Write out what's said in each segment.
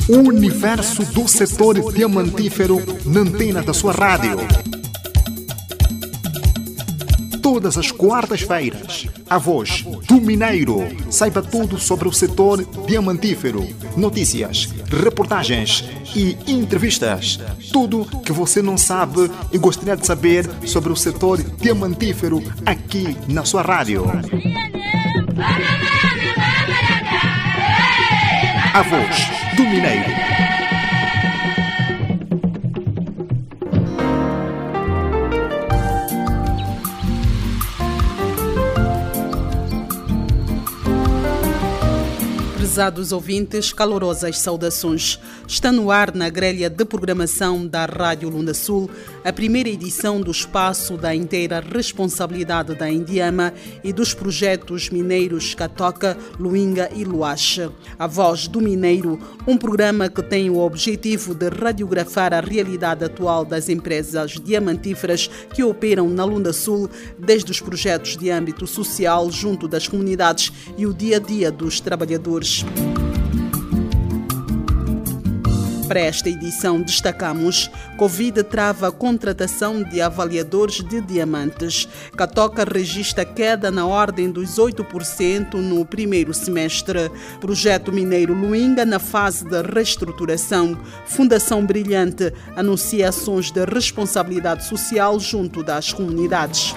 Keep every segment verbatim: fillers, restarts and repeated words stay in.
O universo do setor diamantífero na antena da sua rádio. Todas as quartas-feiras, a voz do Mineiro. Saiba tudo sobre o setor diamantífero. Notícias, reportagens e entrevistas. Tudo que você não sabe e gostaria de saber sobre o setor diamantífero aqui na sua rádio. A voz do Mineiro. Prezados ouvintes, calorosas saudações. Está no ar, na grelha de programação da Rádio Lunda Sul, a primeira edição do espaço da inteira responsabilidade da Indiama e dos projetos mineiros Catoca, Luinga e Luache. A Voz do Mineiro, um programa que tem o objetivo de radiografar a realidade atual das empresas diamantíferas que operam na Lunda Sul, desde os projetos de âmbito social junto das comunidades e o dia a dia dos trabalhadores. Para esta edição destacamos: Covid trava a contratação de avaliadores de diamantes. Catoca registra queda na ordem dos oito por cento no primeiro semestre. Projeto Mineiro Luinga na fase de reestruturação. Fundação Brilhante anuncia ações de responsabilidade social junto das comunidades.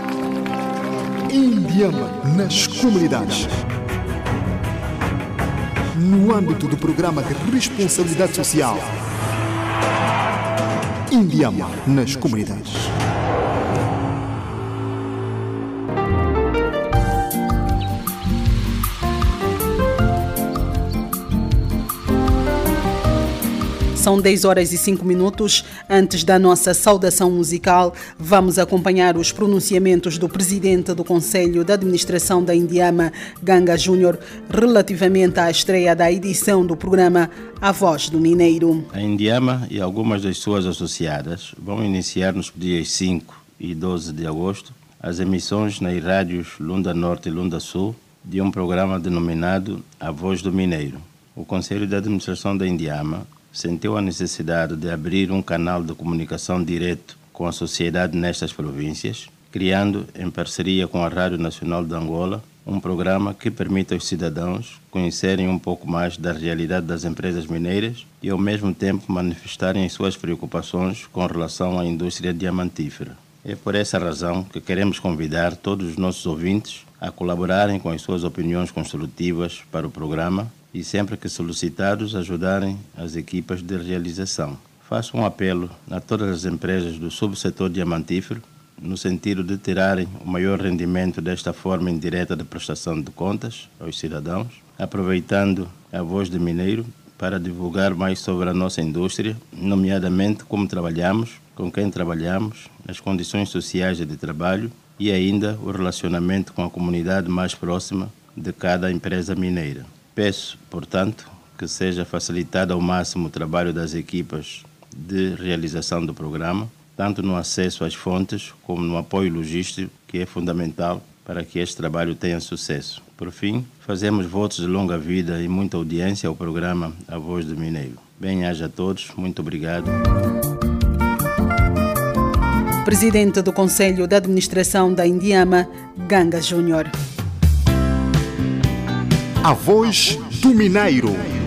Indiama nas comunidades. No âmbito do programa de responsabilidade social. Indiama nas comunidades. São dez horas e cinco minutos. Antes da nossa saudação musical, vamos acompanhar os pronunciamentos do presidente do Conselho de Administração da Indiama, Ganga Júnior, relativamente à estreia da edição do programa A Voz do Mineiro. A Indiama e algumas das suas associadas vão iniciar nos dias cinco e doze de agosto as emissões nas rádios Lunda Norte e Lunda Sul de um programa denominado A Voz do Mineiro. O Conselho de Administração da Indiama sentiu a necessidade de abrir um canal de comunicação direto com a sociedade nestas províncias, criando, em parceria com a Rádio Nacional de Angola, um programa que permita aos cidadãos conhecerem um pouco mais da realidade das empresas mineiras e, ao mesmo tempo, manifestarem as suas preocupações com relação à indústria diamantífera. É por essa razão que queremos convidar todos os nossos ouvintes a colaborarem com as suas opiniões construtivas para o programa e, sempre que solicitados, ajudarem as equipas de realização. Faço um apelo a todas as empresas do subsetor diamantífero, no sentido de tirarem o maior rendimento desta forma indireta de prestação de contas aos cidadãos, aproveitando a Voz do Mineiro para divulgar mais sobre a nossa indústria, nomeadamente como trabalhamos, com quem trabalhamos, as condições sociais de trabalho e ainda o relacionamento com a comunidade mais próxima de cada empresa mineira. Peço, portanto, que seja facilitado ao máximo o trabalho das equipas de realização do programa, tanto no acesso às fontes como no apoio logístico, que é fundamental para que este trabalho tenha sucesso. Por fim, fazemos votos de longa vida e muita audiência ao programa A Voz do Mineiro. Bem-aja a todos, muito obrigado. Presidente do Conselho de Administração da Indiama, Ganga Júnior. A Voz do Mineiro.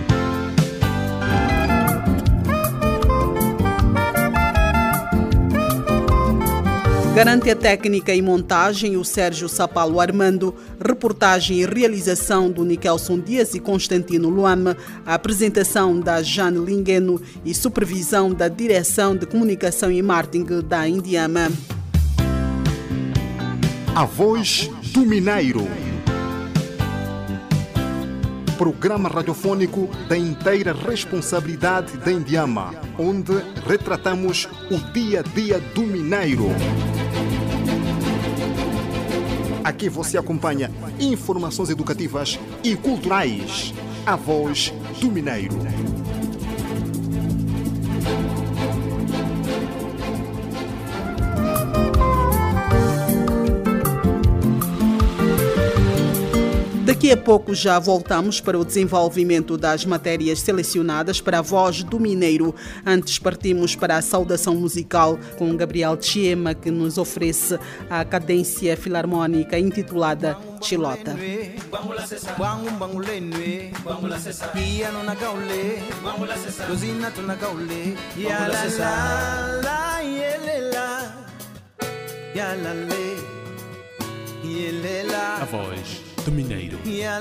Garante a técnica e montagem o Sérgio Sapalo Armando, reportagem e realização do Nikelson Dias e Constantino Luame, a apresentação da Jane Lingueno e supervisão da Direção de Comunicação e Marketing da Indiama. A Voz do Mineiro. Programa radiofônico da inteira responsabilidade da Indiama, onde retratamos o dia a dia do mineiro. Aqui você acompanha informações educativas e culturais. A Voz do Mineiro. Daqui Daqui a pouco já voltamos para o desenvolvimento das matérias selecionadas para a voz do Mineiro. Antes partimos para a saudação musical com Gabriel Chiema, que nos oferece a cadência filarmónica intitulada Chilota. A voz do Mineiro.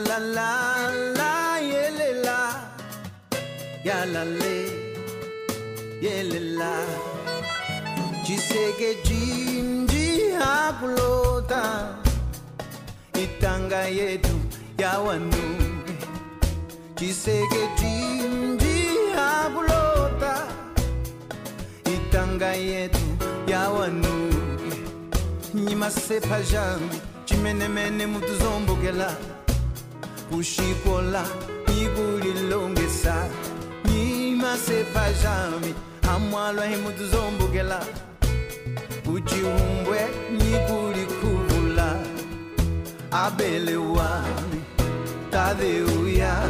Itanga yetu ya wanume Chiseke chimji habulota Itanga yetu ya wanume Nyima sepa jami Chimene mene mutu zombogela Ushipola Iguli longesa Nyima sepa jami Amwalwa he mutu zombogela Uchiumbwe Iguli kuvula Abele wami, Tadeu ya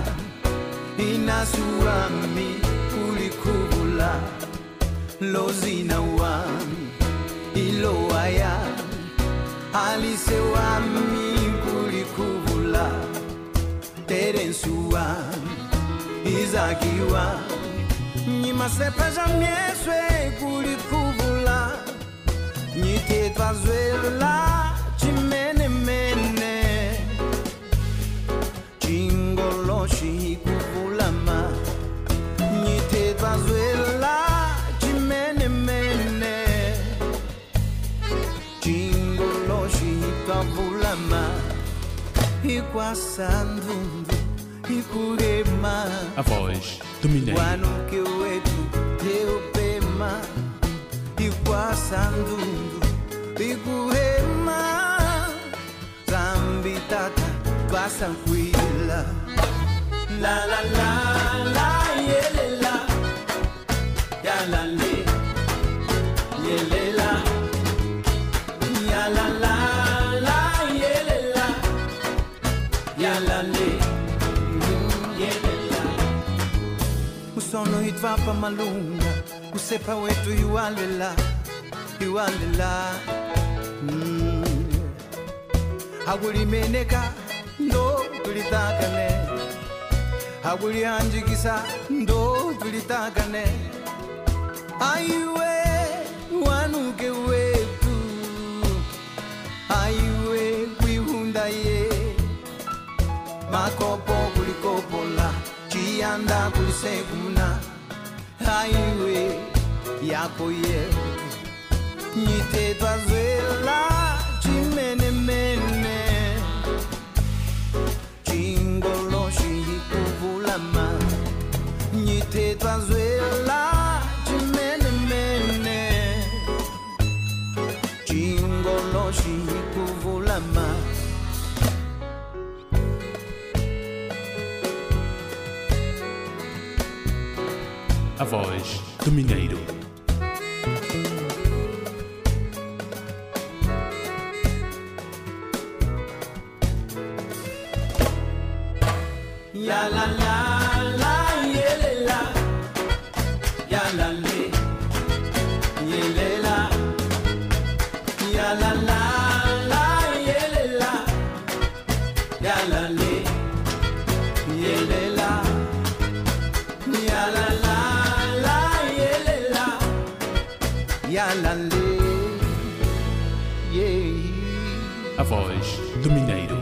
Inasuami, Ulikubula Lozina wami, Iloaya Alice wami, Ulikubula Terensu wami, Izaki wami Nima sepa jamieswe, Ulikubula Nite twazuela, Chimene mene Chingoloshi kuvulama Nite twazuela Chimene mene Chingoloshi kavulama Ikwasandundu Ikurema A voz do Mineiro. Wanuke wetu Teupema Ikwasandundu Ikurema Zambi tata Twasankwila La la la la yelela Ya la le Yelela Ya la la la yelela Ya la le Yelela Usono hitvapa malunga Usepa wetu yualela Yualela Mm. Haguri meneka ndo tulitakane Haguri hanjikisa ndo tulitakane Aiwe wanuke wetu Aiwe kuihunda ye Makopo kulikopola Chianda kulisekumna Aiwe yako yetu Nite twazuela Chimene mene Chingoloshi kuvulama Nite twazuela Chimene mene Chingoloshi kuvulama A voz do Mineiro. Ya la la la yelela Ya la le Yelela Ya la la la yelela Ya la le Yelela Ya la la la yelela Ya la le Yeah A voz do Mineiro.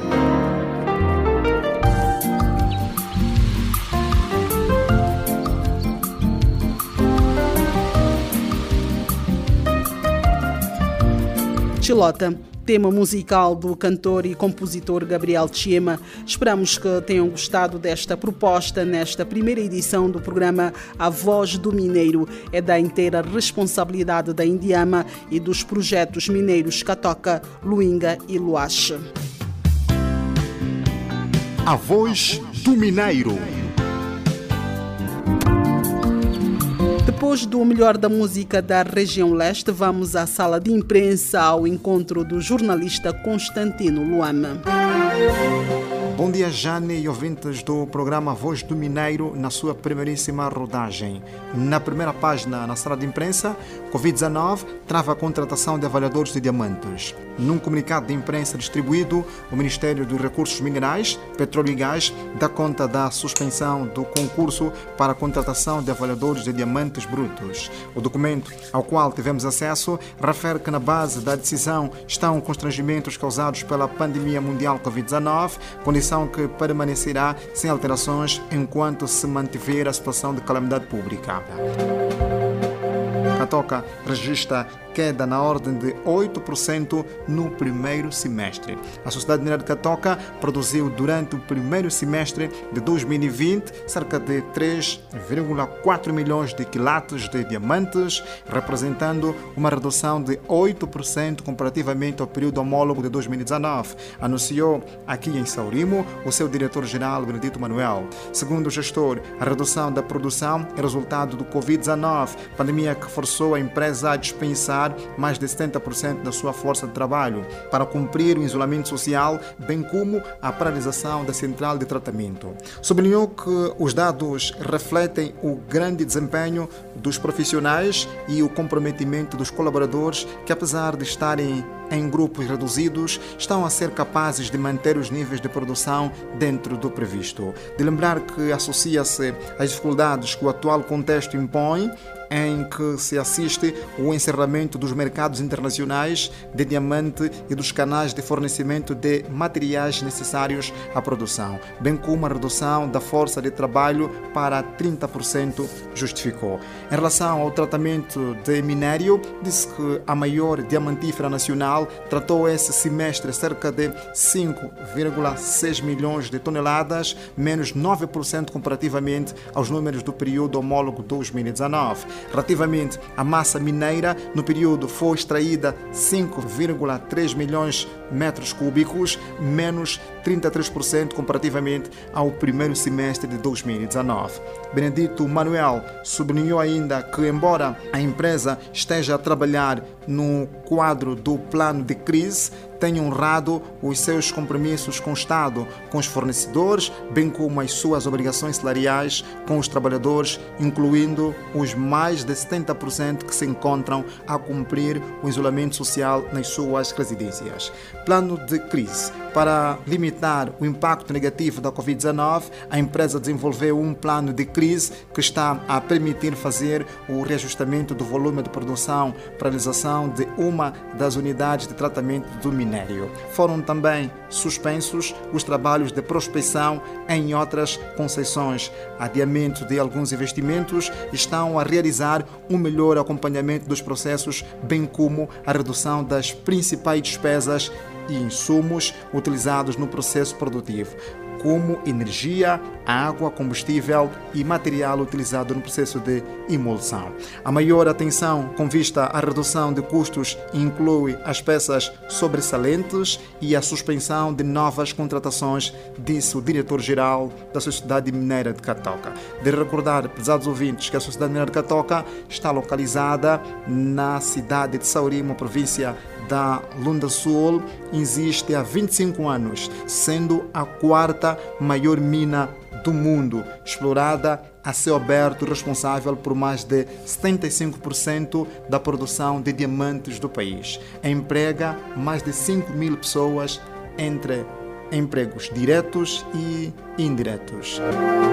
Chilota, tema musical do cantor e compositor Gabriel Chiema. Esperamos que tenham gostado desta proposta nesta primeira edição do programa A Voz do Mineiro. É da inteira responsabilidade da Indiama e dos projetos mineiros Catoca, Luinga e Luache. A Voz do Mineiro. Depois do melhor da música da região leste, vamos à sala de imprensa ao encontro do jornalista Constantino Luama. Bom dia, Jane e ouvintes do programa Voz do Mineiro na sua primeiríssima rodagem. Na primeira página, na sala de imprensa, covid dezenove trava a contratação de avaliadores de diamantes. Num comunicado de imprensa distribuído, o Ministério dos Recursos Minerais, Petróleo e Gás dá conta da suspensão do concurso para a contratação de avaliadores de diamantes brutos. O documento ao qual tivemos acesso refere que na base da decisão estão constrangimentos causados pela pandemia mundial covid dezenove, condição que permanecerá sem alterações enquanto se mantiver a situação de calamidade pública. Catoca registra queda na ordem de oito por cento no primeiro semestre. A Sociedade Mineira de Catoca produziu durante o primeiro semestre de dois mil e vinte cerca de três vírgula quatro milhões de quilates de diamantes, representando uma redução de oito por cento comparativamente ao período homólogo de dois mil e dezenove, anunciou aqui em Saurimo o seu diretor-geral Benedito Manuel. Segundo o gestor, a redução da produção é resultado do covid dezenove, pandemia que forçou a empresa a dispensar mais de setenta por cento da sua força de trabalho para cumprir o isolamento social, bem como a paralisação da central de tratamento. Sublinhou que os dados refletem o grande desempenho dos profissionais e o comprometimento dos colaboradores que, apesar de estarem em grupos reduzidos, estão a ser capazes de manter os níveis de produção dentro do previsto. De lembrar que associa-se às dificuldades que o atual contexto impõe, em que se assiste o encerramento dos mercados internacionais de diamante e dos canais de fornecimento de materiais necessários à produção, bem como a redução da força de trabalho para trinta por cento, justificou. Em relação ao tratamento de minério, disse que a maior diamantífera nacional tratou esse semestre cerca de cinco vírgula seis milhões de toneladas, menos nove por cento comparativamente aos números do período homólogo dois mil e dezenove. Relativamente à massa mineira, no período foi extraída cinco vírgula três milhões de metros cúbicos, menos trinta e três por cento comparativamente ao primeiro semestre de dois mil e dezenove. Benedito Manuel sublinhou ainda que, embora a empresa esteja a trabalhar no quadro do plano de crise, tem honrado os seus compromissos com o Estado, com os fornecedores, bem como as suas obrigações salariais com os trabalhadores, incluindo os mais de setenta por cento que se encontram a cumprir o isolamento social nas suas residências. Plano de crise. Para limitar o impacto negativo da covid dezenove, a empresa desenvolveu um plano de crise que está a permitir fazer o reajustamento do volume de produção para a realização de uma das unidades de tratamento do minério. Foram também suspensos os trabalhos de prospecção em outras concessões. Adiamento de alguns investimentos estão a realizar um melhor acompanhamento dos processos, bem como a redução das principais despesas e insumos utilizados no processo produtivo, como energia, água, combustível e material utilizado no processo de emulsão. A maior atenção com vista à redução de custos inclui as peças sobressalentes e a suspensão de novas contratações, disse o diretor-geral da Sociedade Mineira de Catoca. De recordar, prezados ouvintes, que a Sociedade Mineira de Catoca está localizada na cidade de Saurimo, província da Lunda Sul, existe há vinte e cinco anos, sendo a quarta maior mina do mundo, explorada a céu aberto, responsável por mais de setenta e cinco por cento da produção de diamantes do país. Emprega mais de cinco mil pessoas, entre empregos diretos e indiretos.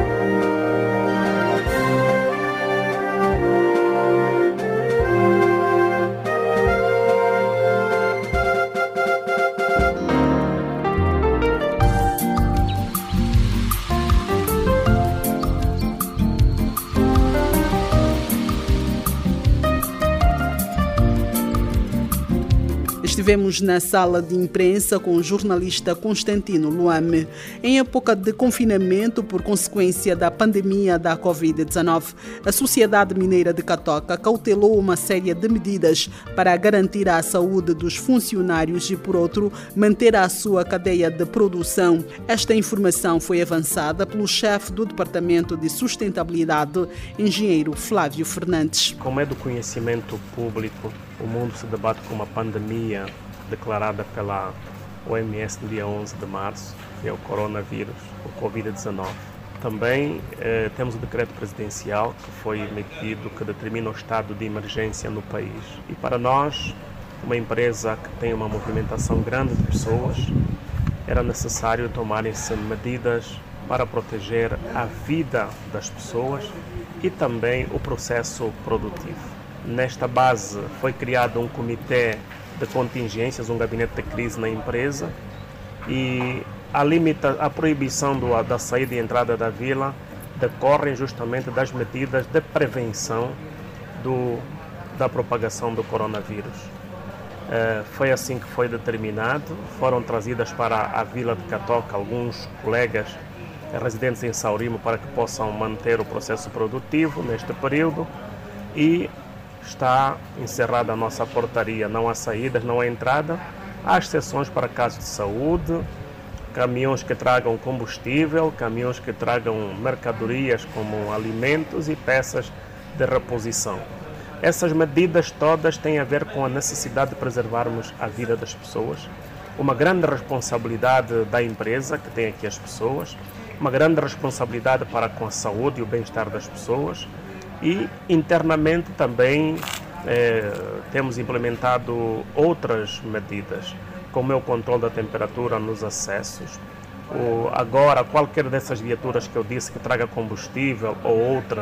Estivemos na sala de imprensa com o jornalista Constantino Luame. Em época de confinamento por consequência da pandemia da covid dezenove, a Sociedade Mineira de Catoca cautelou uma série de medidas para garantir a saúde dos funcionários e, por outro, manter a sua cadeia de produção. Esta informação foi avançada pelo chefe do Departamento de Sustentabilidade, engenheiro Flávio Fernandes. Como é do conhecimento público, o mundo se debate com uma pandemia declarada pela O M S no dia onze de março, que é o coronavírus, o covid dezenove. Também eh, temos o decreto presidencial que foi emitido que determina o estado de emergência no país. E para nós, uma empresa que tem uma movimentação grande de pessoas, era necessário tomarem-se medidas para proteger a vida das pessoas e também o processo produtivo. Nesta base foi criado um comitê de contingências, um gabinete de crise na empresa, e a, limita, a proibição do, da saída e entrada da vila decorrem justamente das medidas de prevenção do, da propagação do coronavírus. Uh, foi assim que foi determinado. Foram trazidas para a vila de Catoca alguns colegas residentes em Saurimo para que possam manter o processo produtivo neste período, e está encerrada a nossa portaria. Não há saídas, não há entrada. Há exceções para casos de saúde, caminhões que tragam combustível, caminhões que tragam mercadorias como alimentos e peças de reposição. Essas medidas todas têm a ver com a necessidade de preservarmos a vida das pessoas, uma grande responsabilidade da empresa que tem aqui as pessoas, uma grande responsabilidade para com a saúde e o bem-estar das pessoas, e internamente também eh, temos implementado outras medidas, como é o controle da temperatura nos acessos. O, agora, qualquer dessas viaturas que eu disse que traga combustível ou outra,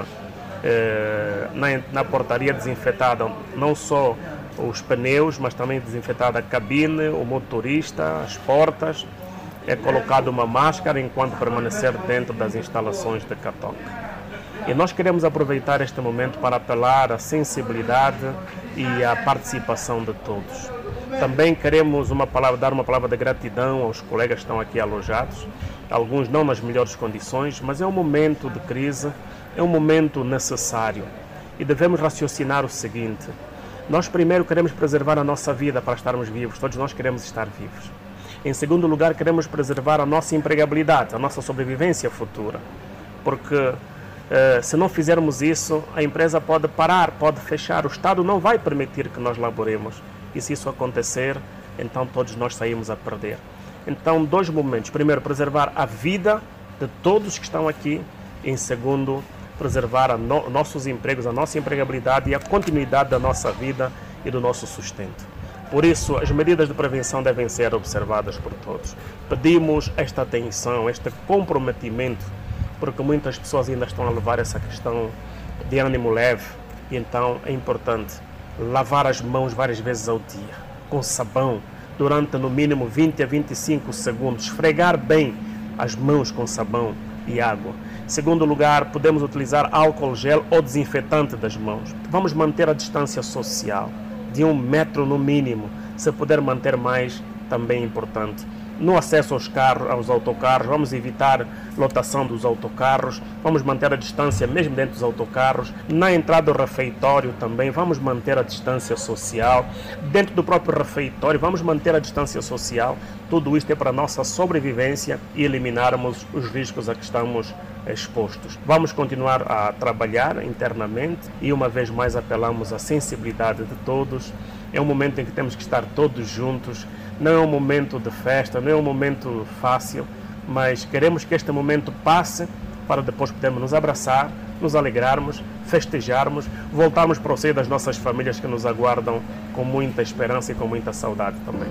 eh, na, na portaria desinfetada não só os pneus, mas também desinfetada a cabine, o motorista, as portas, é colocado uma máscara enquanto permanecer dentro das instalações de Catoca. E nós queremos aproveitar este momento para apelar à sensibilidade e à participação de todos. Também queremos uma palavra, dar uma palavra de gratidão aos colegas que estão aqui alojados, alguns não nas melhores condições, mas é um momento de crise, é um momento necessário. E devemos raciocinar o seguinte: nós primeiro queremos preservar a nossa vida para estarmos vivos, todos nós queremos estar vivos. Em segundo lugar, queremos preservar a nossa empregabilidade, a nossa sobrevivência futura, porque Uh, se não fizermos isso, a empresa pode parar, pode fechar, o Estado não vai permitir que nós laboremos. E se isso acontecer, então todos nós saímos a perder. Então, dois momentos. Primeiro, preservar a vida de todos que estão aqui. Em segundo, preservar a no, nossos empregos, a nossa empregabilidade e a continuidade da nossa vida e do nosso sustento. Por isso, as medidas de prevenção devem ser observadas por todos. Pedimos esta atenção, este comprometimento, porque muitas pessoas ainda estão a levar essa questão de ânimo leve, e então é importante lavar as mãos várias vezes ao dia, com sabão, durante no mínimo vinte a vinte e cinco segundos, esfregar bem as mãos com sabão e água. Em segundo lugar, podemos utilizar álcool gel ou desinfetante das mãos. Vamos manter a distância social, de um metro no mínimo, se puder manter mais, também é importante. No acesso aos carros, aos autocarros, vamos evitar lotação dos autocarros, vamos manter a distância mesmo dentro dos autocarros. Na entrada do refeitório também vamos manter a distância social. Dentro do próprio refeitório vamos manter a distância social. Tudo isto é para a nossa sobrevivência e eliminarmos os riscos a que estamos expostos. Vamos continuar a trabalhar internamente e uma vez mais apelamos à sensibilidade de todos. É um momento em que temos que estar todos juntos. Não é um momento de festa, não é um momento fácil, mas queremos que este momento passe para depois podermos nos abraçar, nos alegrarmos, festejarmos, voltarmos para o seio das nossas famílias que nos aguardam com muita esperança e com muita saudade também.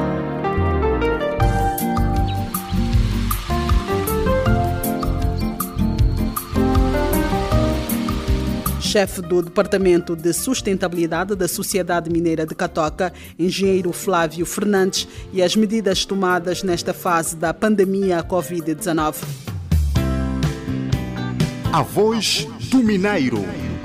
Chefe do Departamento de Sustentabilidade da Sociedade Mineira de Catoca, engenheiro Flávio Fernandes, e as medidas tomadas nesta fase da pandemia covid dezenove. A Voz do Mineiro.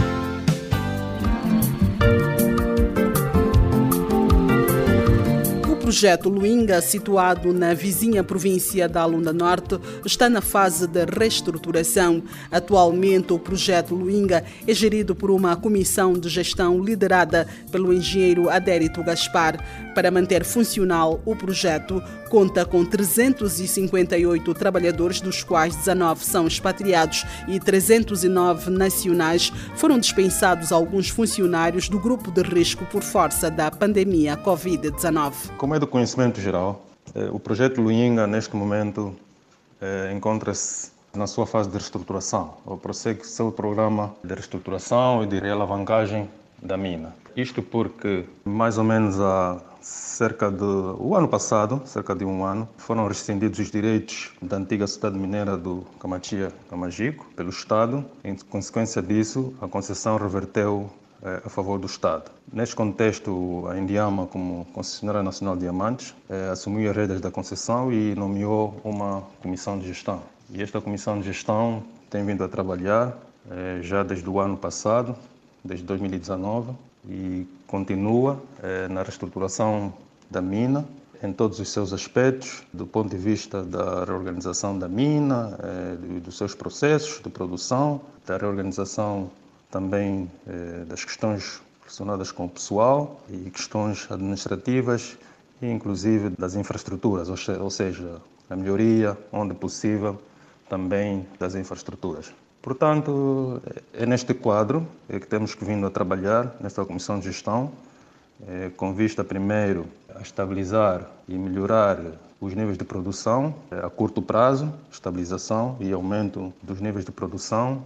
O projeto Luinga, situado na vizinha província da Lunda Norte, está na fase de reestruturação. Atualmente, o projeto Luinga é gerido por uma comissão de gestão liderada pelo engenheiro Adérito Gaspar. Para manter funcional o projeto, conta com trezentos e cinquenta e oito trabalhadores, dos quais dezenove são expatriados e trezentos e nove nacionais. Foram dispensados alguns funcionários do grupo de risco por força da pandemia covid dezenove. Como é do conhecimento geral, O projeto Luinga, neste momento, encontra-se na sua fase de reestruturação, ou prossegue seu programa de reestruturação e de realavancagem da mina. Isto porque, mais ou menos há cerca de... o ano passado, cerca de um ano, foram rescindidos os direitos da antiga cidade mineira do Camachia Camajico pelo Estado. Em consequência disso, a concessão reverteu a favor do Estado. Neste contexto, a Indiama, como concessionária nacional de diamantes, assumiu as rédeas da concessão e nomeou uma comissão de gestão. E esta comissão de gestão tem vindo a trabalhar já desde o ano passado, desde dois mil e dezanove, e continua na reestruturação da mina, em todos os seus aspectos, do ponto de vista da reorganização da mina, dos seus processos de produção, da reorganização também eh, das questões relacionadas com o pessoal e questões administrativas e inclusive das infraestruturas, ou, se, ou seja, a melhoria, onde possível, também das infraestruturas. Portanto, é neste quadro é que temos que vindo a trabalhar nesta Comissão de Gestão, eh, com vista primeiro a estabilizar e melhorar os níveis de produção a curto prazo, estabilização e aumento dos níveis de produção,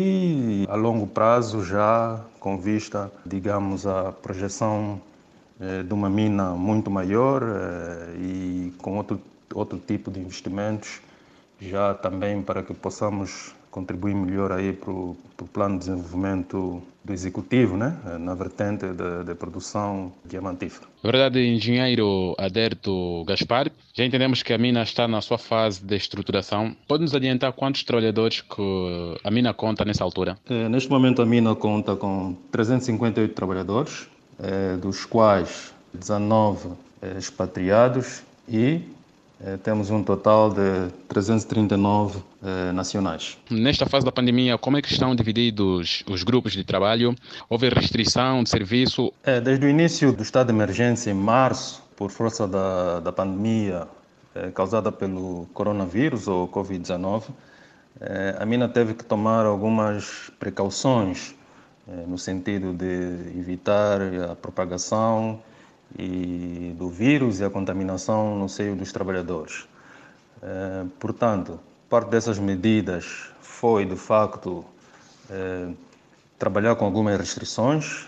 e a longo prazo já com vista, digamos, à projeção de uma mina muito maior e com outro, outro tipo de investimentos, já também para que possamos contribuir melhor aí para o plano de desenvolvimento do executivo, né? Na vertente da produção diamantífera. Na verdade, engenheiro Aderto Gaspar, já entendemos que a mina está na sua fase de estruturação. Pode nos adiantar quantos trabalhadores que a mina conta nessa altura? É, neste momento a mina conta com trezentos e cinquenta e oito trabalhadores, é, dos quais dezanove é, expatriados e é, temos um total de trezentos e trinta e nove é, nacionais. Nesta fase da pandemia, como é que estão divididos os grupos de trabalho? Houve restrição de serviço? É, desde o início do estado de emergência, em março, por força da, da pandemia é, causada pelo coronavírus ou covid dezenove, é, a mina teve que tomar algumas precauções é, no sentido de evitar a propagação e do vírus e a contaminação no seio dos trabalhadores. É, portanto, parte dessas medidas foi, de facto, é, trabalhar com algumas restrições,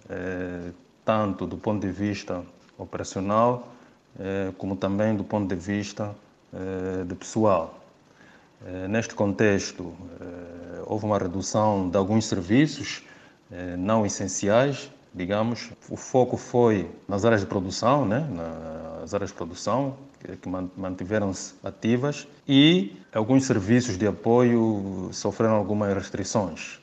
é, tanto do ponto de vista operacional, é, como também do ponto de vista é, de pessoal. É, neste contexto, é, houve uma redução de alguns serviços é, não essenciais, digamos. O foco foi nas áreas de produção, né? Nas áreas de produção que mantiveram-se ativas, e alguns serviços de apoio sofreram algumas restrições.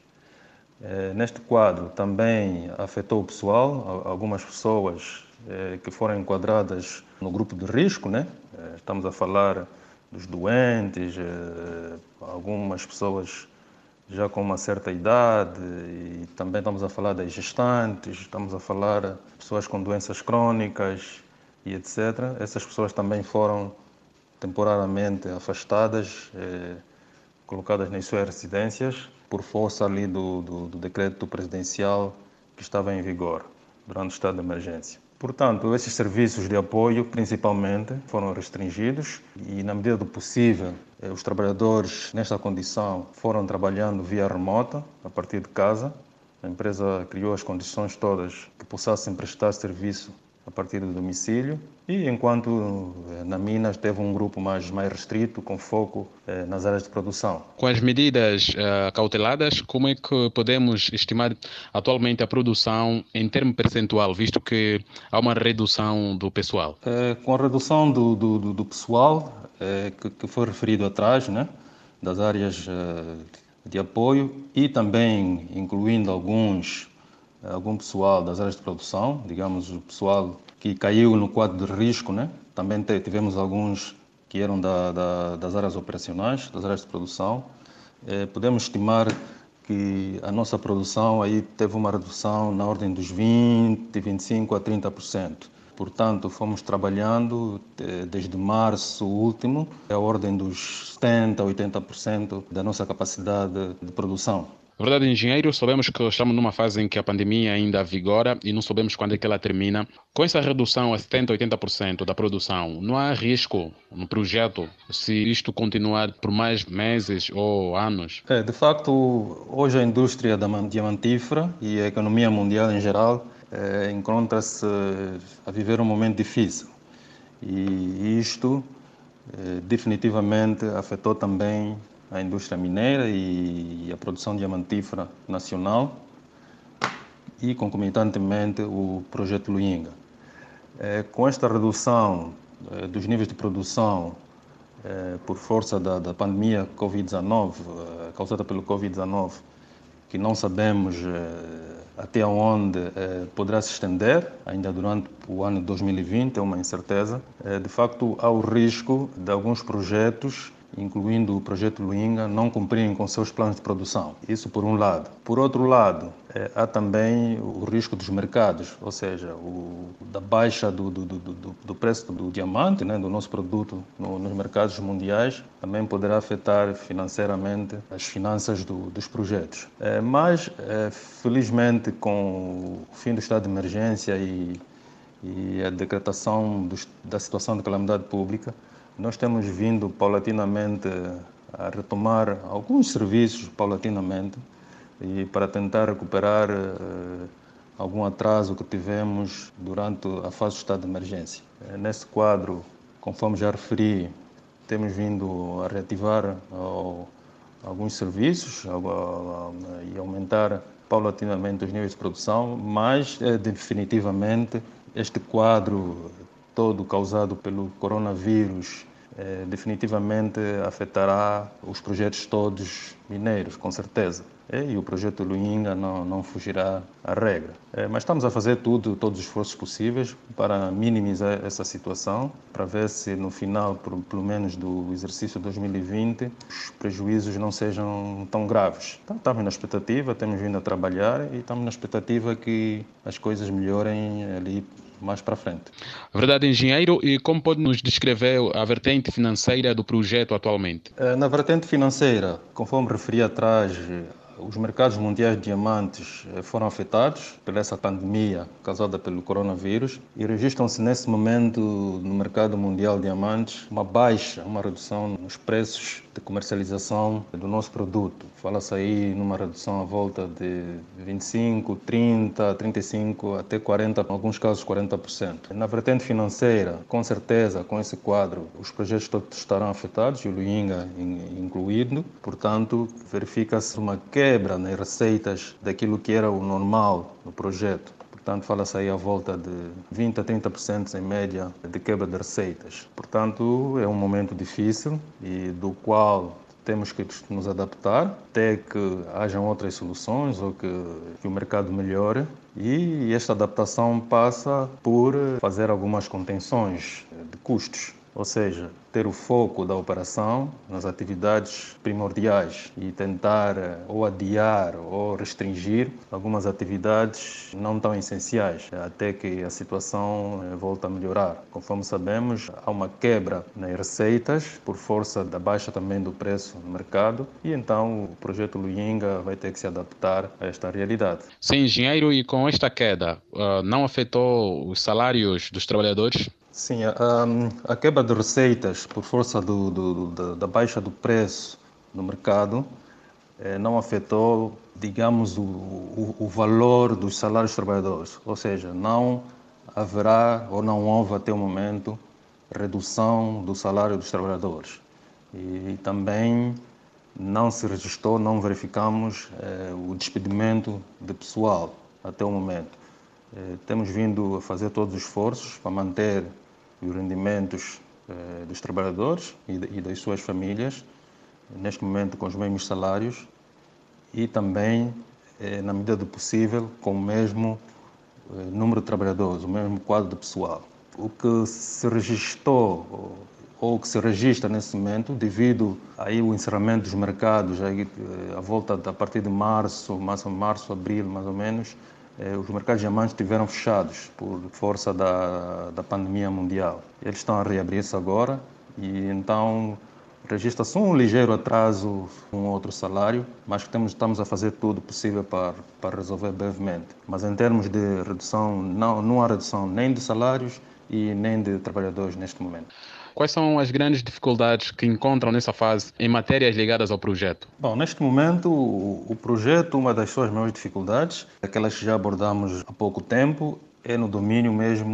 Neste quadro também afetou o pessoal, algumas pessoas que foram enquadradas no grupo de risco, né? Estamos a falar dos doentes, algumas pessoas já com uma certa idade, e também estamos a falar das gestantes, estamos a falar de pessoas com doenças crónicas e etcétera. Essas pessoas também foram temporariamente afastadas, eh, colocadas nas suas residências, por força ali do, do, do decreto presidencial que estava em vigor durante o estado de emergência. Portanto, esses serviços de apoio, principalmente, foram restringidos e, na medida do possível, os trabalhadores, nesta condição, foram trabalhando via remota, a partir de casa. A empresa criou as condições todas que possam prestar serviço a partir do domicílio, e enquanto na Minas teve um grupo mais, mais restrito, com foco eh, nas áreas de produção. Com as medidas uh, cauteladas, como é que podemos estimar atualmente a produção em termo percentual, visto que há uma redução do pessoal? É, com a redução do, do, do pessoal, é, que, que foi referido atrás, né, das áreas uh, de apoio, e também incluindo alguns algum pessoal das áreas de produção, digamos, o pessoal que caiu no quadro de risco, né? Também tivemos alguns que eram da, da, das áreas operacionais, das áreas de produção. Eh, podemos estimar que a nossa produção aí teve uma redução na ordem dos vinte, vinte e cinco a trinta por cento. Portanto, fomos trabalhando desde março último, a ordem dos setenta por cento, oitenta por cento da nossa capacidade de produção. Na verdade, engenheiro, sabemos que estamos numa fase em que a pandemia ainda vigora e não sabemos quando é que ela termina. Com essa redução a setenta por cento, oitenta por cento da produção, não há risco no projeto se isto continuar por mais meses ou anos? É, de facto, hoje a indústria diamantífera e a economia mundial em geral é, encontra-se a viver um momento difícil. E isto é, definitivamente afetou também a indústria mineira e a produção diamantífera nacional e, concomitantemente, o projeto Luinga. É, com esta redução é, dos níveis de produção é, por força da, da pandemia covid dezenove, é, causada pelo covid dezenove, que não sabemos é, até onde é, poderá se estender, ainda durante o ano de dois mil e vinte, é uma incerteza. É, de facto, há o risco de alguns projetos, incluindo o projeto Luinga, não cumprirem com seus planos de produção. Isso por um lado. Por outro lado, é, há também o risco dos mercados, ou seja, o, da baixa do, do, do, do preço do diamante, né, do nosso produto no, nos mercados mundiais, também poderá afetar financeiramente as finanças do, dos projetos. É, mas, é, felizmente, com o fim do estado de emergência e, e a decretação do, da situação de calamidade pública, nós temos vindo paulatinamente a retomar alguns serviços, paulatinamente, e para tentar recuperar eh, algum atraso que tivemos durante a fase do estado de emergência. Nesse quadro, conforme já referi, temos vindo a reativar ao, alguns serviços a, a, a, e aumentar paulatinamente os níveis de produção, mas eh, definitivamente este quadro todo causado pelo coronavírus eh, definitivamente afetará os projetos todos mineiros, com certeza. E o projeto Luinga não, não fugirá à regra. Eh, mas estamos a fazer tudo, todos os esforços possíveis para minimizar essa situação, para ver se no final, por, pelo menos do exercício dois mil e vinte, os prejuízos não sejam tão graves. Então, estamos na expectativa, temos vindo a trabalhar e estamos na expectativa que as coisas melhorem ali mais para frente. Verdade, engenheiro, e como pode nos descrever a vertente financeira do projeto atualmente? Na vertente financeira, conforme referi atrás, os mercados mundiais de diamantes foram afetados por essa pandemia causada pelo coronavírus e registram-se nesse momento no mercado mundial de diamantes uma baixa, uma redução nos preços de comercialização do nosso produto. Fala-se aí numa redução à volta de vinte e cinco, trinta, trinta e cinco até quarenta, em alguns casos quarenta por cento. Na vertente financeira, com certeza, com esse quadro, os projetos todos estarão afetados, e o Luinga incluído. Portanto, verifica-se uma quebra nas receitas daquilo que era o normal no projeto. Portanto, fala-se aí à volta de vinte a trinta por cento em média de quebra de receitas. Portanto, é um momento difícil e do qual temos que nos adaptar até que hajam outras soluções ou que, que o mercado melhore. E esta adaptação passa por fazer algumas contenções de custos, ou seja, ter o foco da operação nas atividades primordiais e tentar ou adiar ou restringir algumas atividades não tão essenciais, até que a situação volte a melhorar. Conforme sabemos, há uma quebra nas receitas por força da baixa também do preço no mercado e então o projeto Luinga vai ter que se adaptar a esta realidade. Sim, engenheiro, e com esta queda, não afetou os salários dos trabalhadores? Sim, a, a quebra de receitas por força do, do, do, da baixa do preço no mercado eh, não afetou, digamos, o, o, o valor dos salários dos trabalhadores. Ou seja, não haverá ou não houve até o momento redução do salário dos trabalhadores. E também não se registrou, não verificamos eh, o despedimento de pessoal até o momento. Eh, temos vindo a fazer todos os esforços para manter os rendimentos eh, dos trabalhadores e, de, e das suas famílias, neste momento com os mesmos salários e também, eh, na medida do possível, com o mesmo eh, número de trabalhadores, o mesmo quadro de pessoal. O que se registrou ou, ou que se registra nesse momento, devido aí o encerramento dos mercados, aí, eh, a volta a partir de março, março, março, abril, mais ou menos, eh, os mercados diamantes estiveram fechados por força da, da pandemia mundial. Eles estão a reabrir-se agora e então registra-se um ligeiro atraso, um outro salário, mas que temos, estamos a fazer tudo possível para, para resolver brevemente. Mas em termos de redução, não, não há redução nem de salários e nem de trabalhadores neste momento. Quais são as grandes dificuldades que encontram nessa fase em matérias ligadas ao projeto? Bom, neste momento, o, o projeto, uma das suas maiores dificuldades, aquelas que já abordamos há pouco tempo, é no domínio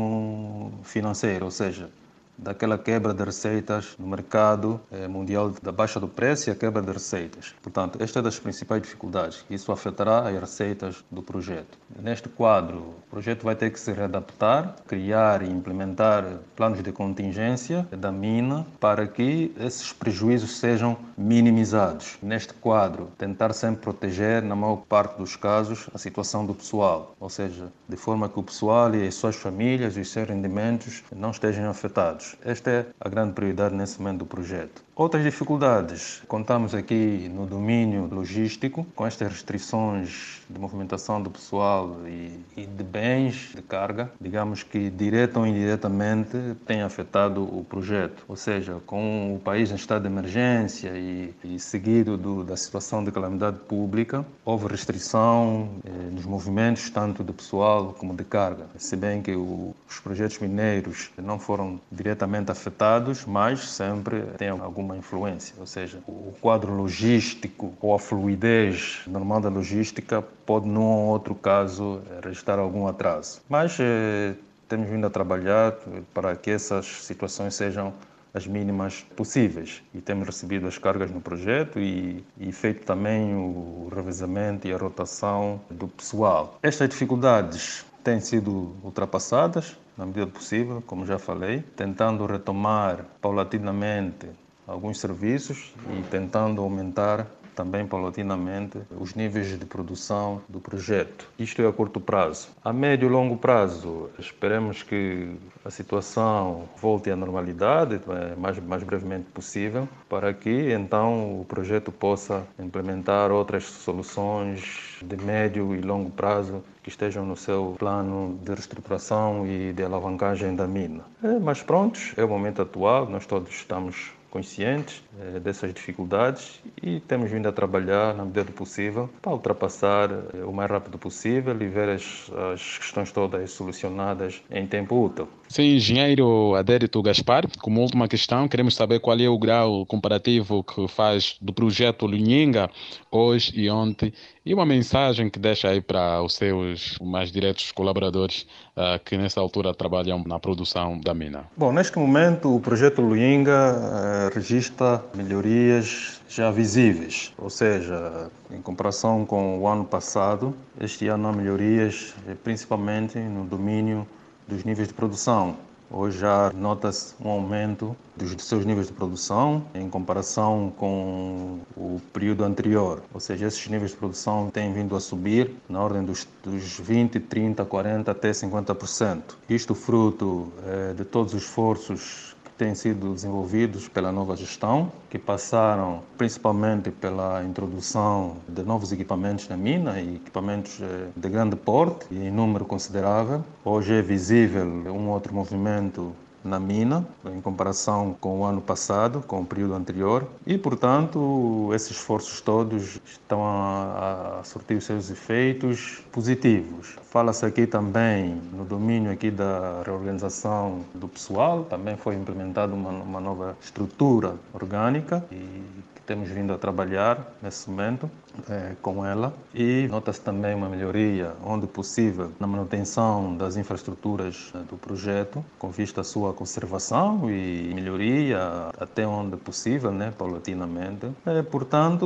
mesmo financeiro, ou seja, daquela quebra de receitas no mercado eh, mundial, da baixa do preço e a quebra de receitas. Portanto, esta é das principais dificuldades. Isso afetará as receitas do projeto. Neste quadro, o projeto vai ter que se readaptar, criar e implementar planos de contingência da mina para que esses prejuízos sejam minimizados. Neste quadro, tentar sempre proteger, na maior parte dos casos, a situação do pessoal, ou seja, de forma que o pessoal e as suas famílias e os seus rendimentos não estejam afetados. Esta é a grande prioridade nesse momento do projeto. Outras dificuldades, contamos aqui no domínio logístico, com estas restrições de movimentação do pessoal e, e de bens de carga, digamos que direta ou indiretamente tem afetado o projeto. Ou seja, com o país em estado de emergência e, e seguido do, da situação de calamidade pública, houve restrição eh, nos movimentos tanto de pessoal como de carga. Se bem que o, os projetos mineiros não foram diretamente afetados, mas sempre tem alguma influência, ou seja, o quadro logístico ou a fluidez normal da logística pode, num ou outro caso, registrar algum atraso. Mas eh, temos vindo a trabalhar para que essas situações sejam as mínimas possíveis e temos recebido as cargas no projeto e, e feito também o revezamento e a rotação do pessoal. Estas dificuldades têm sido ultrapassadas na medida do possível, como já falei, tentando retomar paulatinamente alguns serviços e tentando aumentar também paulatinamente os níveis de produção do projeto. Isto é a curto prazo. A médio e longo prazo, esperemos que a situação volte à normalidade o mais, mais brevemente possível, para que então o projeto possa implementar outras soluções de médio e longo prazo que estejam no seu plano de reestruturação e de alavancagem da mina. É, mas prontos, é o momento atual, nós todos estamos conscientes eh, dessas dificuldades e temos vindo a trabalhar na medida do possível para ultrapassar eh, o mais rápido possível e ver as, as questões todas solucionadas em tempo útil. Sim, engenheiro Adérito Gaspar, como última questão, queremos saber qual é o grau comparativo que faz do projeto Lunhinga hoje e ontem e uma mensagem que deixa aí para os seus mais diretos colaboradores uh, que nessa altura trabalham na produção da mina. Bom, neste momento o projeto Lunhinga uh, registra melhorias já visíveis, ou seja, em comparação com o ano passado, este ano há melhorias principalmente no domínio dos níveis de produção. Hoje já nota-se um aumento dos seus níveis de produção em comparação com o período anterior. Ou seja, esses níveis de produção têm vindo a subir na ordem dos, dos vinte, trinta, quarenta até cinquenta por cento. Isto fruto eh, de todos os esforços têm sido desenvolvidos pela nova gestão, que passaram principalmente pela introdução de novos equipamentos na mina e equipamentos de grande porte e em número considerável. Hoje é visível um outro movimento na mina, em comparação com o ano passado, com o período anterior, e, portanto, esses esforços todos estão a, a surtir os seus efeitos positivos. Fala-se aqui também no domínio aqui da reorganização do pessoal, também foi implementada uma, uma nova estrutura orgânica e temos vindo a trabalhar nesse momento é, com ela e nota-se também uma melhoria, onde possível, na manutenção das infraestruturas do projeto, com vista à sua conservação e melhoria até onde possível, né, paulatinamente. É, portanto,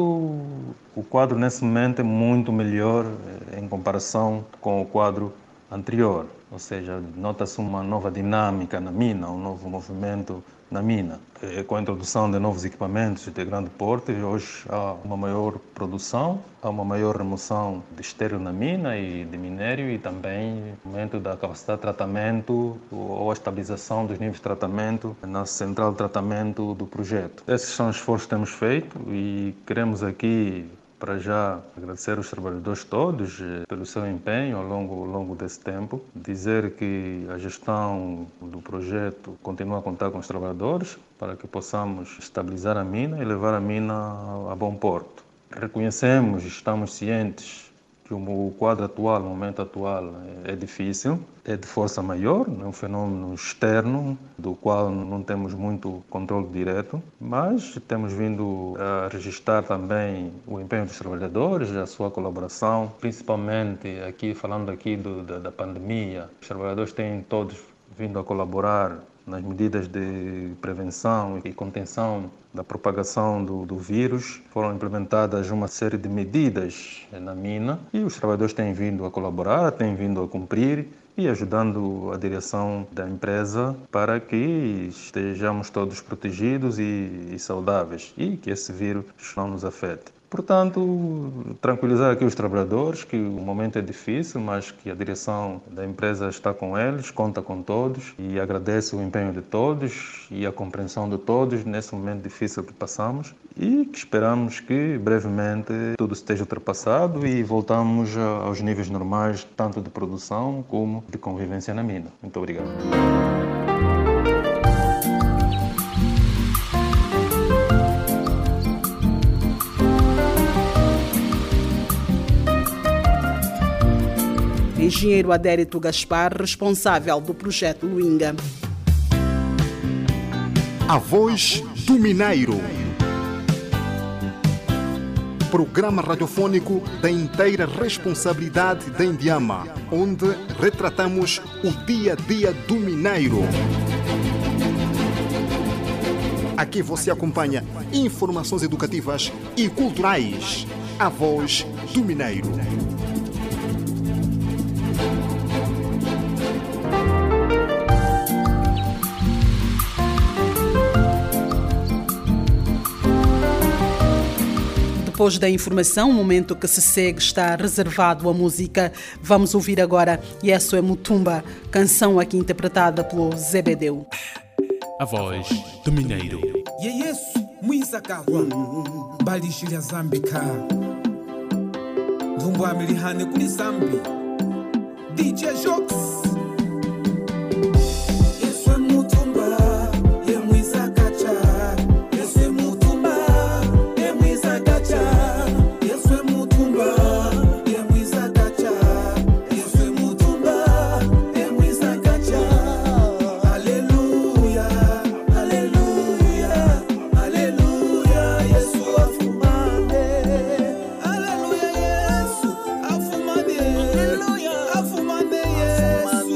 o quadro nesse momento é muito melhor é, em comparação com o quadro anterior, ou seja, nota-se uma nova dinâmica na mina, um novo movimento na mina. Com a introdução de novos equipamentos de grande porte, hoje há uma maior produção, há uma maior remoção de estéreo na mina e de minério e também aumento da capacidade de tratamento ou a estabilização dos níveis de tratamento na central de tratamento do projeto. Esses são os esforços que temos feito e queremos aqui Para já, agradecer aos trabalhadores todos pelo seu empenho ao longo, ao longo desse tempo. Dizer que a gestão do projeto continua a contar com os trabalhadores para que possamos estabilizar a mina e levar a mina a bom porto. Reconhecemos, estamos cientes que o quadro atual, o momento atual é difícil, é de força maior, é um fenômeno externo do qual não temos muito controle direto, mas temos vindo a registrar também o empenho dos trabalhadores, a sua colaboração, principalmente aqui falando aqui do, da, da pandemia. Os trabalhadores têm todos vindo a colaborar nas medidas de prevenção e contenção da propagação do, do vírus. Foram implementadas uma série de medidas na mina e os trabalhadores têm vindo a colaborar, têm vindo a cumprir e ajudando a direção da empresa para que estejamos todos protegidos e, e saudáveis e que esse vírus não nos afete. Portanto, tranquilizar aqui os trabalhadores que o momento é difícil, mas que a direção da empresa está com eles, conta com todos e agradece o empenho de todos e a compreensão de todos nesse momento difícil que passamos e que esperamos que brevemente tudo esteja ultrapassado e voltamos aos níveis normais, tanto de produção como de convivência na mina. Muito obrigado. Engenheiro Adérito Gaspar, responsável do projeto Luinga. A Voz do Mineiro. Programa radiofônico da inteira responsabilidade da Indiama, onde retratamos o dia a dia do mineiro. Aqui você acompanha informações educativas e culturais. A Voz do Mineiro. Depois da informação, o momento que se segue está reservado à música. Vamos ouvir agora Yesu é Mutumba, canção aqui interpretada pelo Zebedeu. A Voz do Mineiro. Yesu Muisa Kahwa Bali Shiria Zambika Vumbu Amelihane Kuni Zambi D J Jokes. Afumane,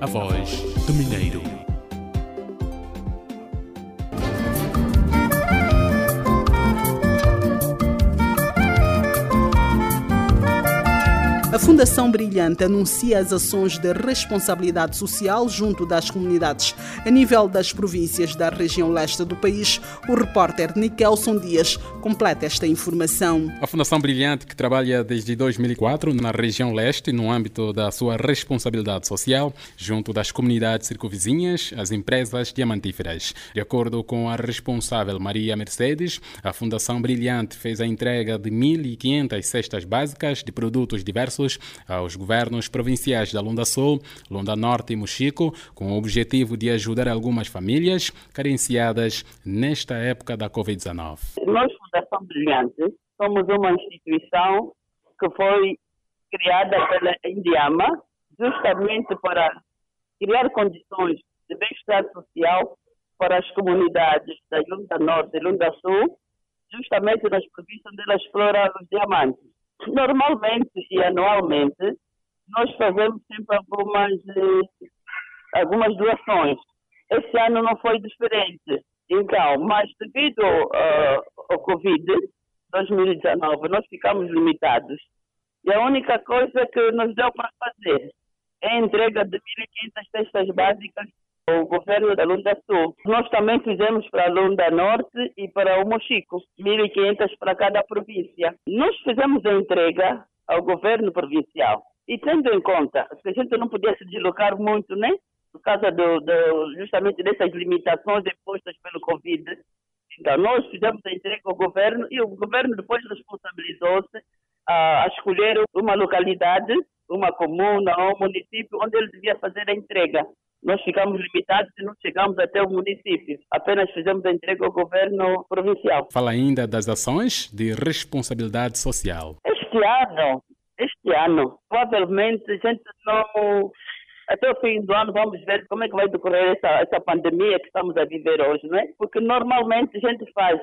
Voz do Mineiro. A Fundação Brilhante anuncia as ações de responsabilidade social junto das comunidades. A nível das províncias da região leste do país, o repórter Nikelson Dias completa esta informação. A Fundação Brilhante, que trabalha desde dois mil e quatro na região leste, no âmbito da sua responsabilidade social, junto das comunidades circunvizinhas, as empresas diamantíferas. De acordo com a responsável Maria Mercedes, a Fundação Brilhante fez a entrega de mil e quinhentas cestas básicas de produtos diversos aos governos provinciais da Lunda Sul, Lunda Norte e Mochico, com o objetivo de ajudar algumas famílias carenciadas nesta época da covid dezenove. Nós, Fundação Brilhante, somos uma instituição que foi criada pela Indiama justamente para criar condições de bem-estar social para as comunidades da Lunda Norte e Lunda Sul, justamente nas províncias onde ela explora os diamantes. Normalmente e anualmente, nós fazemos sempre algumas, eh, algumas doações. Esse ano não foi diferente. Então, mas devido uh, ao Covid dois mil e dezenove, nós ficamos limitados. E a única coisa que nos deu para fazer é a entrega de mil e quinhentas cestas básicas ao governo da Lunda Sul. Nós também fizemos para a Lunda Norte e para o Mochico, mil e quinhentas para cada província. Nós fizemos a entrega ao governo provincial e tendo em conta que a gente não podia se deslocar muito, né? Por causa do, do, justamente dessas limitações impostas pelo Covid. Então, nós fizemos a entrega ao governo e o governo depois responsabilizou-se a, a escolher uma localidade, uma comuna ou um município onde ele devia fazer a entrega. Nós ficamos limitados e não chegamos até o município. Apenas fizemos a entrega ao governo provincial. Fala ainda das ações de responsabilidade social. Este ano, este ano, provavelmente a gente não... Até o fim do ano vamos ver como é que vai decorrer essa, essa pandemia que estamos a viver hoje, não é? Porque normalmente a gente faz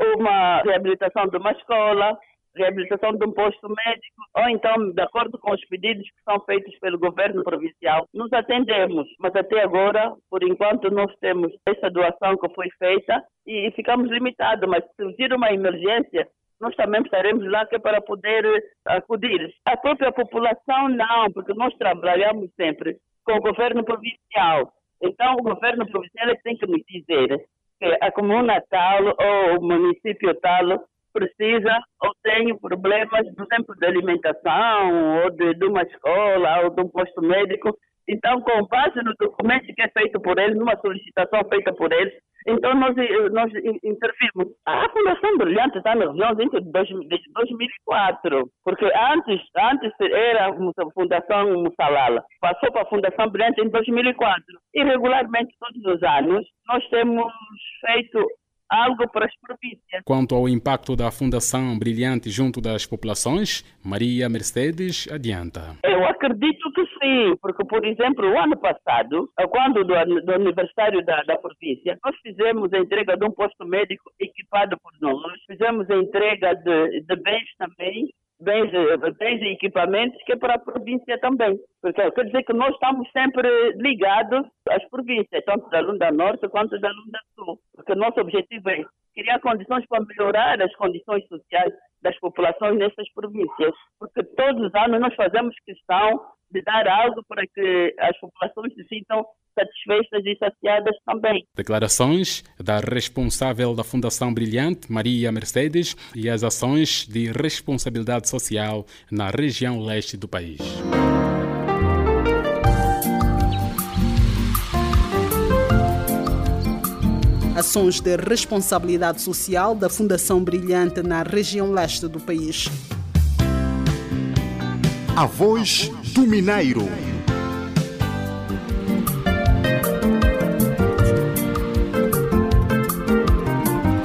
uma reabilitação de uma escola, reabilitação de um posto médico, ou então, de acordo com os pedidos que são feitos pelo governo provincial, nos atendemos. Mas até agora, por enquanto, nós temos essa doação que foi feita e, e ficamos limitados. Mas se vir uma emergência, nós também estaremos lá que é para poder acudir. A própria população não, porque nós trabalhamos sempre com o governo provincial. Então, o governo provincial tem que nos dizer que a comuna tal ou o município tal precisa ou tem problemas, por exemplo, de alimentação, ou de, de uma escola, ou de um posto médico. Então, com base no documento que é feito por eles, numa solicitação feita por eles, então nós, nós intervimos. A Fundação Brilhante está na região desde dois mil e quatro, porque antes, antes era a Fundação Mussalala, passou para a Fundação Brilhante em dois mil e quatro. E regularmente, todos os anos, nós temos feito algo para as províncias. Quanto ao impacto da Fundação Brilhante junto das populações, Maria Mercedes adianta. Eu acredito que sim, porque, por exemplo, o ano passado, quando do, do aniversário da, da província, nós fizemos a entrega de um posto médico equipado por nós, fizemos a entrega de, de bens também, bens, bens e equipamentos, que é para a província também. Porque quer dizer que nós estamos sempre ligados às províncias, tanto da Lunda Norte quanto da Lunda Sul. Porque o nosso objetivo é criar condições para melhorar as condições sociais das populações nessas províncias. Porque todos os anos nós fazemos questão de dar algo para que as populações se sintam satisfeitas e saciadas também. Declarações da responsável da Fundação Brilhante, Maria Mercedes, e as ações de responsabilidade social na região leste do país. Ações de responsabilidade social da Fundação Brilhante na região leste do país. A Voz do Mineiro. Ter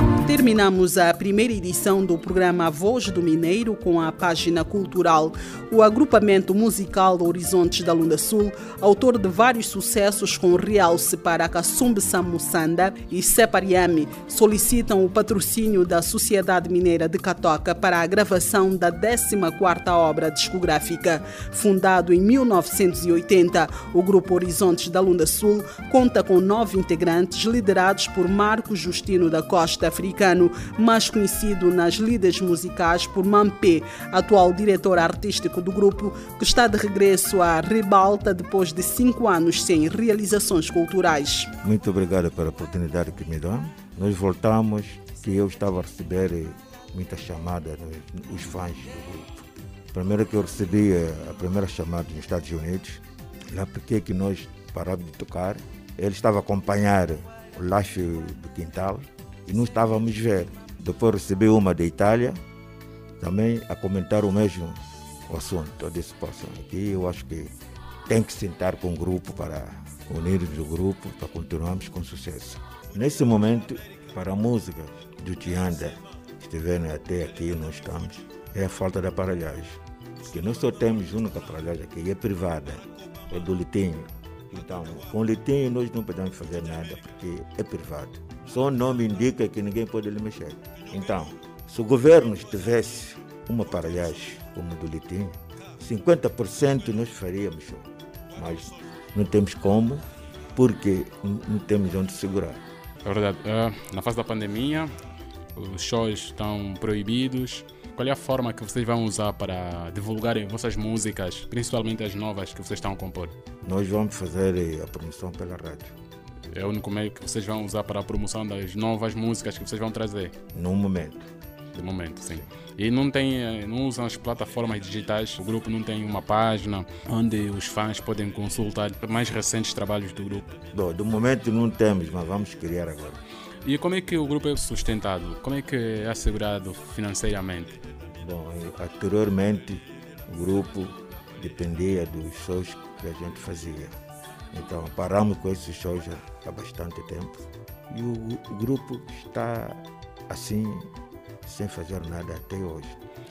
Terminamos a primeira edição do programa A Voz do Mineiro com a página cultural. O agrupamento musical Horizontes da Lunda Sul, autor de vários sucessos com realce para Kassumbe Samusanda e Separiame, solicitam o patrocínio da Sociedade Mineira de Katoka para a gravação da décima quarta obra discográfica. Fundado em mil novecentos e oitenta, o grupo Horizontes da Lunda Sul conta com nove integrantes liderados por Marcos Justino da Costa, africano, mais conhecido nas lidas musicais por Mampé, atual diretor artístico do grupo, que está de regresso à ribalta depois de cinco anos sem realizações culturais. Muito obrigado pela oportunidade que me dão. Nós voltamos, que eu estava a receber muitas chamadas dos fãs do grupo. Primeiro que eu recebi a primeira chamada nos Estados Unidos, lá porque que nós parávamos de tocar, ele estava a acompanhar o Lacho do Quintal e não estávamos a ver. Depois recebi uma da Itália, também a comentar o mesmo assunto. Eu disse, poxa, aqui eu acho que tem que sentar com o grupo para unirmos o grupo, para continuarmos com sucesso. Nesse momento, para a música do Tianda, que estiverem até aqui nós estamos, é a falta da aparelhagem. Porque nós só temos única aparelhagem aqui, é privada, é do Litinho. Então, com o Litinho nós não podemos fazer nada, porque é privado. Só o nome indica que ninguém pode lhe mexer. Então, se o governo tivesse uma aparelhagem como a do Litinho, cinquenta por cento nós faríamos show. Mas não temos como, porque não temos onde segurar. É verdade. Uh, na fase da pandemia, os shows estão proibidos. Qual é a forma que vocês vão usar para divulgarem vossas músicas, principalmente as novas que vocês estão a compor? Nós vamos fazer a promoção pela rádio. É o único meio que vocês vão usar para a promoção das novas músicas que vocês vão trazer? No momento. De momento, sim. E não, tem, não usam as plataformas digitais? O grupo não tem uma página onde os fãs podem consultar mais recentes trabalhos do grupo? Bom, do momento não temos, mas vamos criar agora. E como é que o grupo é sustentado? Como é que é assegurado financeiramente? Bom, anteriormente o grupo dependia dos shows que a gente fazia. Então paramos com esses shows há bastante tempo. E o, o grupo está assim, sem fazer nada até hoje.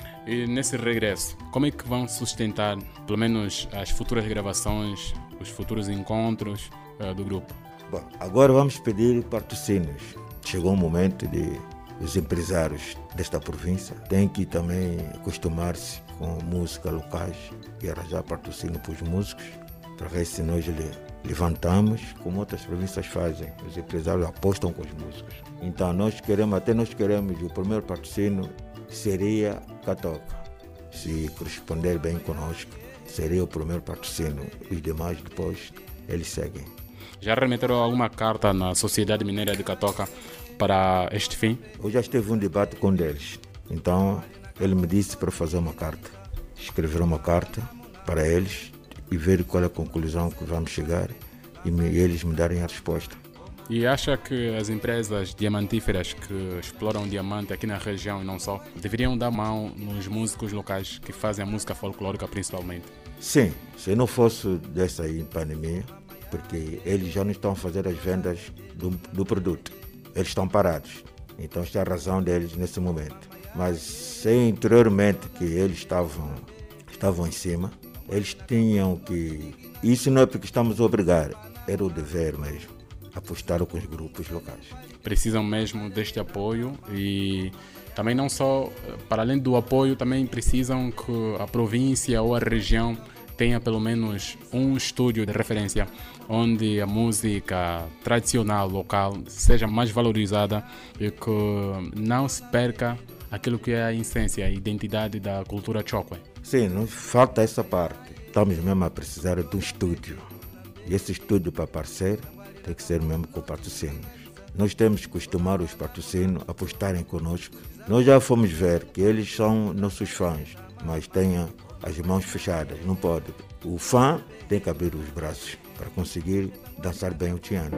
E nesse regresso, como é que vão sustentar, pelo menos, as futuras gravações, os futuros encontros uh, do grupo? Bom, agora vamos pedir patrocínios. Chegou o momento de os empresários desta província têm que também acostumar-se com música locais e arranjar patrocínio para os músicos, para ver se nós levantamos, como outras províncias fazem. Os empresários apostam com os músicos. Então nós queremos, até nós queremos, o primeiro patrocínio seria Katoka. Se corresponder bem conosco, seria o primeiro patrocínio. Os demais depois, eles seguem. Já remeteram alguma carta na Sociedade Mineira de Katoka para este fim? Eu já esteve um debate com eles. Então, ele me disse para fazer uma carta. Escrever uma carta para eles e ver qual é a conclusão que vamos chegar e, me, e eles me darem a resposta. E acha que as empresas diamantíferas que exploram diamante aqui na região e não só, deveriam dar mão nos músicos locais que fazem a música folclórica principalmente? Sim, se não fosse dessa aí pandemia, porque eles já não estão a fazer as vendas do, do produto. Eles estão parados. Então esta é a razão deles nesse momento. Mas se anteriormente que eles estavam, estavam em cima, eles tinham que... Isso não é porque estamos a obrigar, era o dever mesmo, apostar com os grupos locais. Precisam mesmo deste apoio e também não só, para além do apoio, também precisam que a província ou a região tenha pelo menos um estúdio de referência onde a música tradicional local seja mais valorizada e que não se perca aquilo que é a essência, a identidade da cultura chokwe. Sim, não falta essa parte. Estamos mesmo a precisar de um estúdio. E esse estúdio, para aparecer, tem que ser mesmo com patrocínios. Nós temos que acostumar os patrocínios a apostarem conosco. Nós já fomos ver que eles são nossos fãs, mas tenham as mãos fechadas, não pode. O fã tem que abrir os braços para conseguir dançar bem o tiano.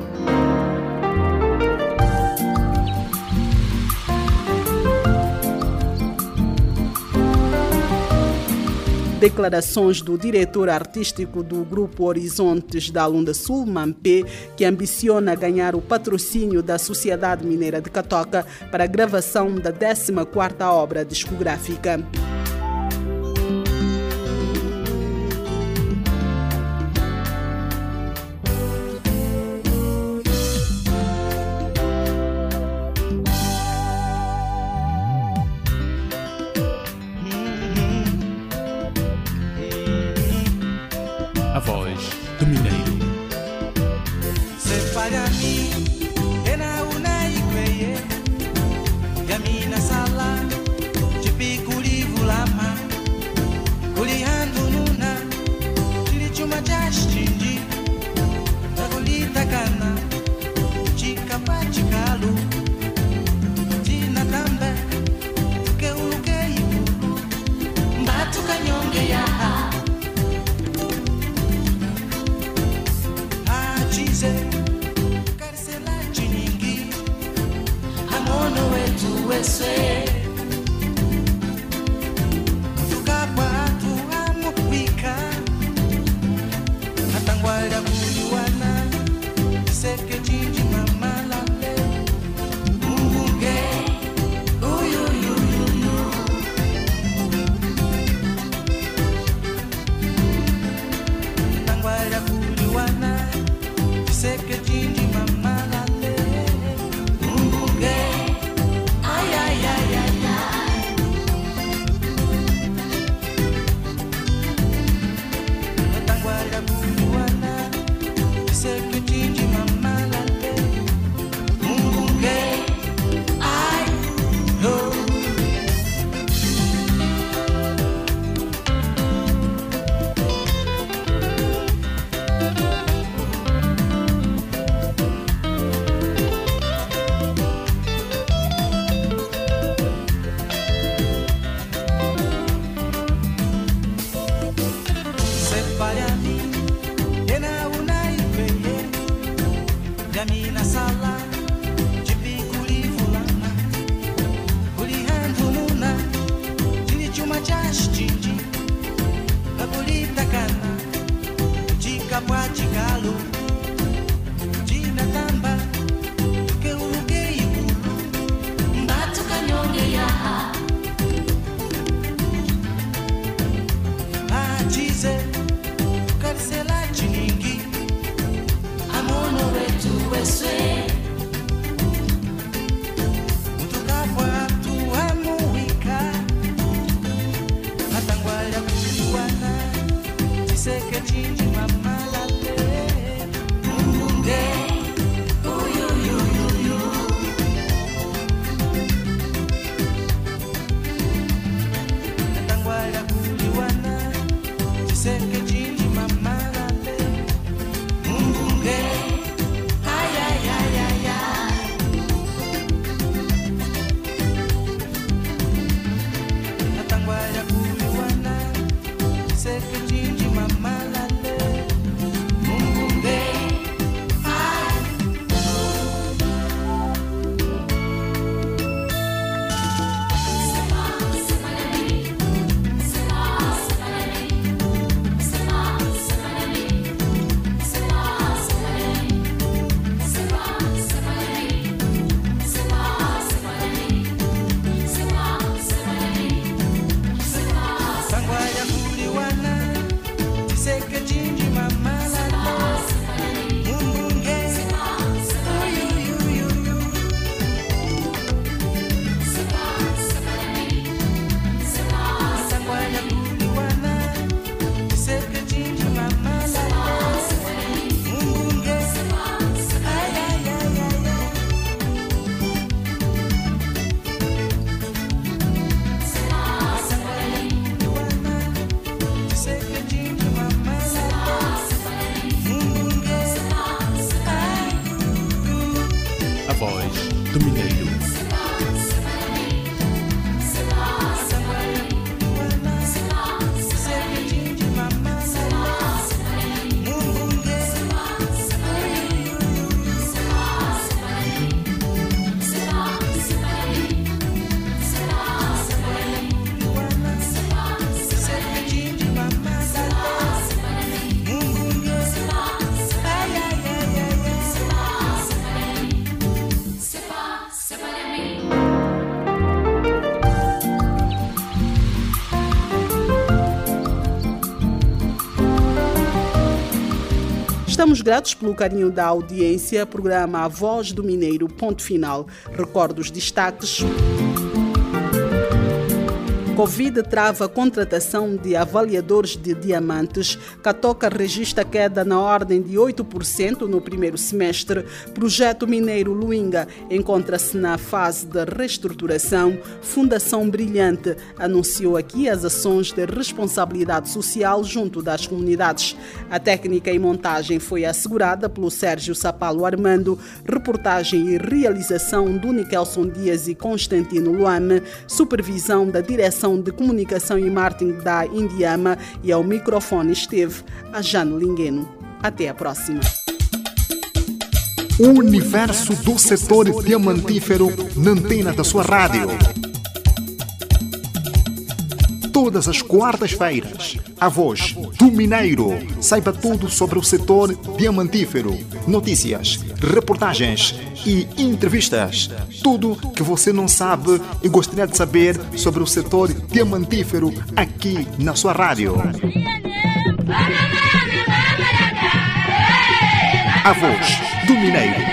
Declarações do diretor artístico do Grupo Horizontes da Lunda Sul, Mampé, que ambiciona ganhar o patrocínio da Sociedade Mineira de Catoca para a gravação da décima quarta obra discográfica. A voz do Mineiro. Ay, ay, ay, ay. Estamos gratos pelo carinho da audiência. Programa A Voz do Mineiro, ponto final. Recordo os destaques. Covid trava a contratação de avaliadores de diamantes. Catoca registra queda na ordem de oito por cento no primeiro semestre. Projeto Mineiro Luinga encontra-se na fase de reestruturação. Fundação Brilhante anunciou aqui as ações de responsabilidade social junto das comunidades. A técnica e montagem foi assegurada pelo Sérgio Sapalo Armando. Reportagem e realização do Nikelson Dias e Constantino Luame. Supervisão da direção de Comunicação e Marketing da Indiama, e ao microfone esteve a Jane Lingueno. Até a próxima. O universo do setor diamantífero na antena da sua rádio. Todas as quartas-feiras, A Voz do Mineiro. Saiba tudo sobre o setor diamantífero. Notícias, reportagens e entrevistas. Tudo que você não sabe e gostaria de saber sobre o setor diamantífero aqui na sua rádio. A Voz do Mineiro.